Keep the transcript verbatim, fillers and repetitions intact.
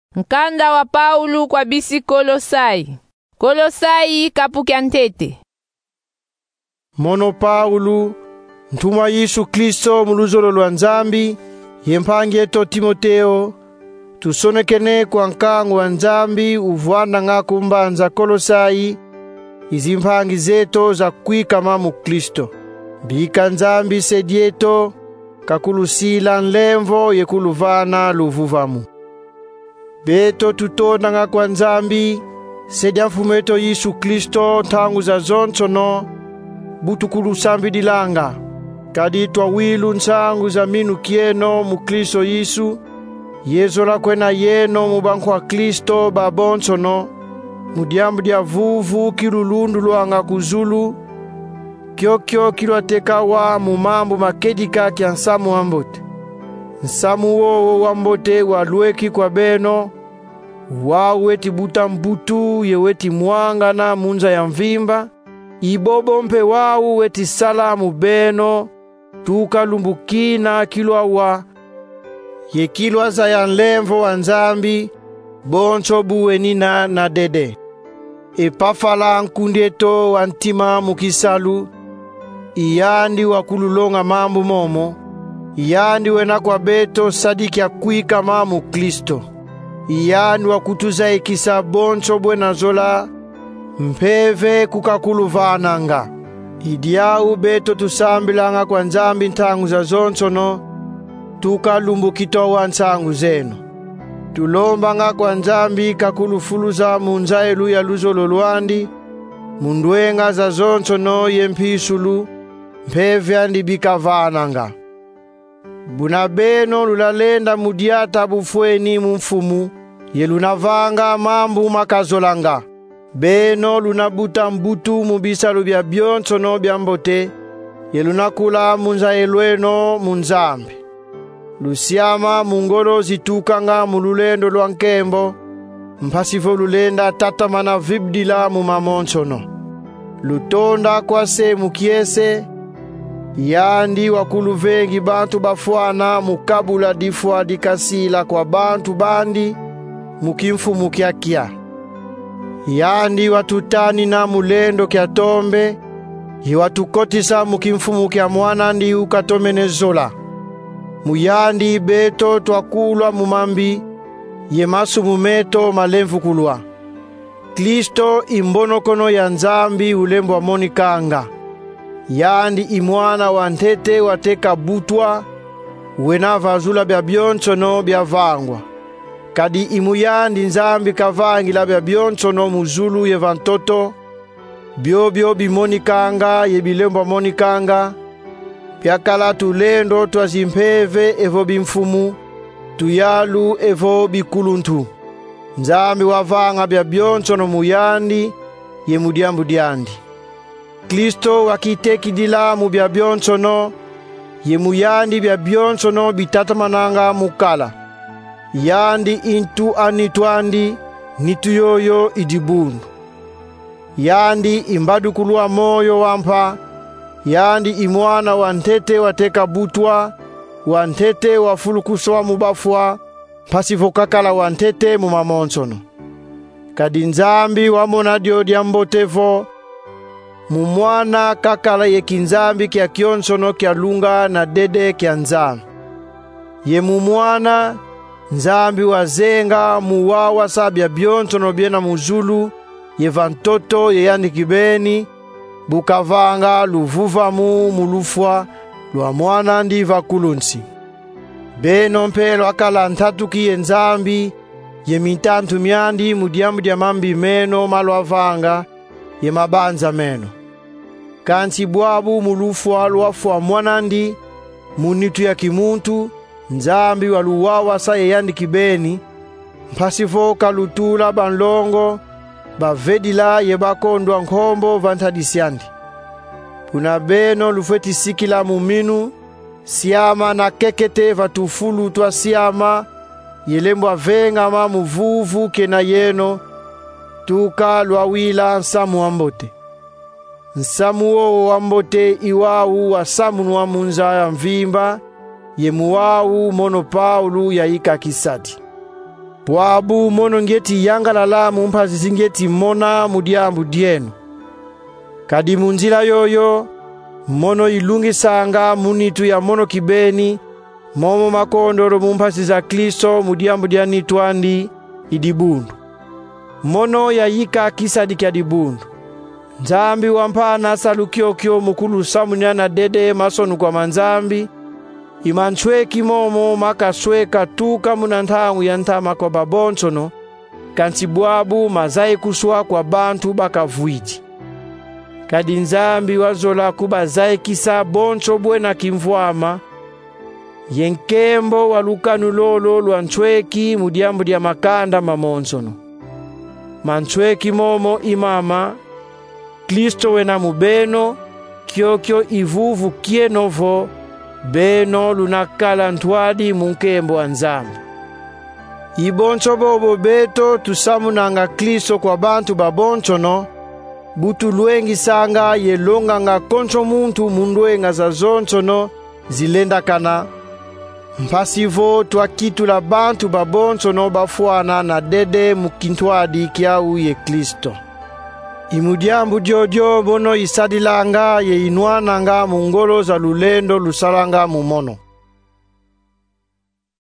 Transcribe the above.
Nkanda wa Paulo kwa bisi Kolosai. Kolosai kapukia ntete. Mono Paulo, ntuma Yesu Kristo muluzolo lwa Nzambi, yempangi eto Timoteo, tusonekene kwa nkangu wa Nzambi uvwana nga kumbanza Kolosai, izi mpangi zeto za kwika mamu Kristo. Bika Nzambi sedieto, kakulusila nlemvo yekuluvana luvuvamu. Beto tutona nga kwa Nzambi, sedia mfumeto Yesu Kristo tangu za zonsono, butukulu sambi dilanga. Kaditwa wilu nsangu za minu kieno mu Kristo Yesu, yezola kwena yeno mubanku wa Kristo babonsono, mudiambu dia vuvu kilulundu luanga kuzulu, kyokyo kilwa tekawa mumambu makedika kia nsamu wambote. Nsamu wowo wambote walueki kwa beno, wau weti buta mbutu ye weti mwanga na munza ya mvimba, ibobo mpe wau weti salamu beno, tuka lumbukina kilwa wa, ye kilwa za ya nlemvo wa Nzambi, bonso buwenina na dede. Epafala nkundieto wa ntima mukisalu, iyandi wakululonga mambu momo, iyandi wena kwa beto sadiki ya kuika mamu Kristo. Iyandi wakutuza ikisa bonso bwena zola, mpeve kukakuluvananga. Idiau beto tusambilanga kwa Nzambi ntangu za zonsono, tuka lumbukito wa nsangu zeno. Tulombanga kwa Nzambi kakulufuluza munzaelu ya luzolo luandi, mundwenga za zonsono yempisulu, mpeve andi bikavananga. Bunabeno lulalenda mudiata bufweni mumfumu, ye lunavanga mambu makazolanga. Beno lunabuta mbutu mubisalu bya byonsono bya mbote, ye lunakula munza elweno munzambi. Lusiama mungolo zitukanga mululendo lwa nkembo, mpasifo lulenda tatamana vibdila mumamonsono. Lutonda kwa se mukiese, yandi wakulu vengi bantu bafwana mukabula difwa dikasila kwa bantu bandi mukimfu mukiakia. Yandi watutani na mulendo kia tombe, yiwatukotisa mukimfu mukia mwana ndi ukatomenezola. Muyandi beto twakulwa mumambi, yemasu mumeto malemvu kulwa. Kristo imbonokono ya Nzambi ulembo wa monikanga. Yandi imwana wa ntete wateka butwa, wena vazula bya byonsono bya vangwa. Kadi imuyandi Nzambi kavangi la bya byonsono muzulu ye vantoto, biobio bimonikanga ye bilembo monikanga, pyakala tulendo twazimpeve evo bimfumu, tuyalu evo bikuluntu. Nzambi wavanga bya byonsono muyandi ye mudiambu diandi. Kristo wakiteki dila mu bya byonsono, ye muyandi bya byonsono bitatamananga mukala. Yandi intu anitwandi, nitu yoyo idibundu. Yandi imbadu kulua moyo wampa, yandi imwana wa ntete wateka butwa, wa ntete wafulukuswa mubafwa, pasivokakala wa ntete mumamonsono. Kadi Nzambi wamona dio diambotevo, mumwana kakala ye kinzambi kia kionsono kia lunga na dede kia Nzambi. Ye mumwana, Nzambi wazenga muwawa sabia byonsono biena muzulu, ye vantoto ye yandi kibeni, bukavanga luvuva mu mulufwa, lwa mwana ndi vakulunsi. Beno mpelo akala ntatu kiye Nzambi, ye mintantu myandi mudiamu dia mambi meno malwavanga, ye mabanza meno. Kansi bwabu mulufwa lwafwa mwanandi, munitu ya kimuntu, Nzambi waluwawa sa ye yandi kibeni, mpasifo kalutula banlongo, bavedila ye bakondwa nkombo vantadisiandi. Puna beno lufeti sikila muminu, siama na kekete vatufulu twa siama, yelembo venga ma muvuvu kena yeno, tuka lwawila nsamu wambote. Nsamu wo wambote iwawu wa samu wa munza ya mvimba, ye muwawu mono Paulo ya ika kisati. Bwabu mono ngeti yangalala mumpazi zingeti mona mudiambu dienu. Kadi munzila yoyo, mono ilungisanga munitu ya mono kibeni, momo makondoro mumpazi za Kristo mudiambu diani twandi idibundu. Mono ya yika kisadi kia dibundu. Nzambi wampana salukio kio mukulu samunyana dede masonu kwa manzambi. Imanchweki momo makasweka tuka munantangu yantama kwa babonsono. Kansibwabu mazai kuswa kwa bantu bakavuiti. Kadi nzambi wazola kuba zai kisa bonso buena kimvuama. Yenkembo walukanu lolo luanchweki mudiambu dia makanda mamonsono. Manchweki momo imama. Kristo wena mubeno, kiokyo ivuvu kienovo, beno lunakala ntwadi munkembo anzambi. Ibonso bobo beto tusamunanga Kristo kwa bantu babonsono, butu luengi sanga yelonga nga konso muntu munduenga za zonsono zilenda kana. Mpasivo twakitula bantu babonsono bafuana na dede mukintwadi kia uye Kristo. Imudiambu jojo bono isadilanga ye inuananga mungolo za lulendo lusalanga mumono.